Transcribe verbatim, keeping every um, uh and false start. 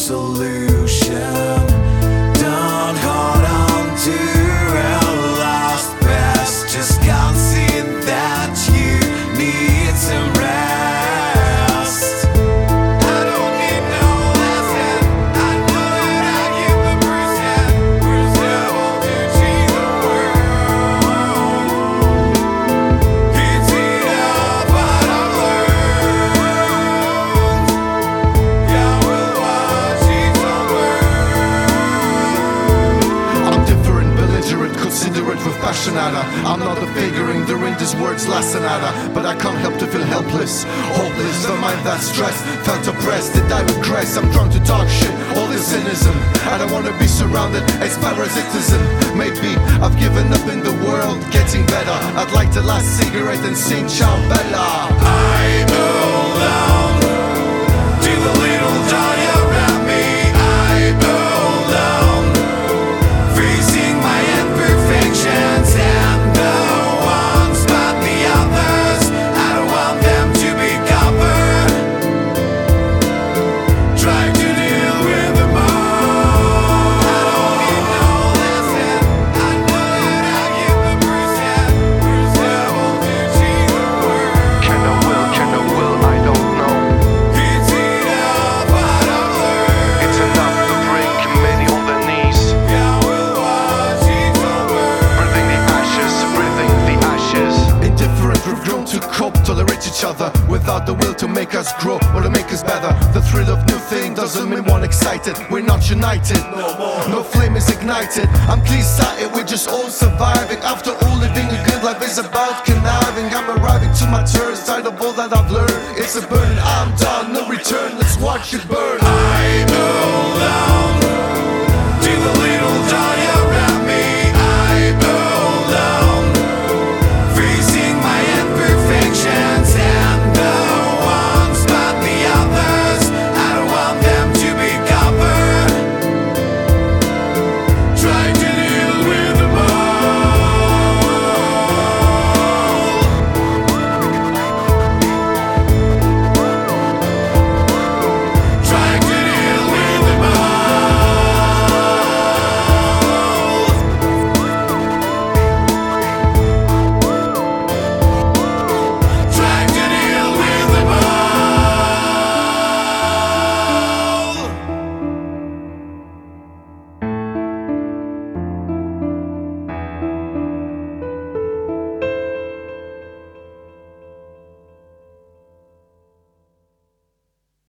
solution. Don't hold on to a lost past. Just concede that you need some rest. I don't need no lesson. I know that I give the person who's able to change the world. It's enough what I've learned. Yeah, we'll watch each other. I'm different, belligerent, considerate with passionata. I'm not a figuring, there in these words lasting nada. But I can't help to feel helpless, hopeless. The mind that's stressed, felt oppressed, did I regress? I'm drawn to talk shit, all this cynicism. I don't wanna be surrounded, it's parasitism. Maybe I've given up in the world, getting better. I'd like to last cigarette and sing Ciao Bella. I belong to the little joy around me. I belong, facing my imperfections and the ones but the others. I don't want them to be covered. Try to deal with them all. I don't need no lesson. I know that I give the person who's able to change the world. Can I will, can I will, I don't know. It's enough what I've learned. It's enough to bring many on their knees. Yeah, we'll watch each other. Breathing the ashes, breathing the ashes. Indifferent, we've grown to cope, tolerate each other without the will to make us grow or to make us better. The thrill of new thing doesn't mean one excited. We're not united, no flame is ignited. I'm clear-sighted, we're just all surviving. After all, living a good life is about conniving. I'm arriving to my turn, tired of all that I've learned. It's a burden, I'm done, no return. Let's watch it burn. I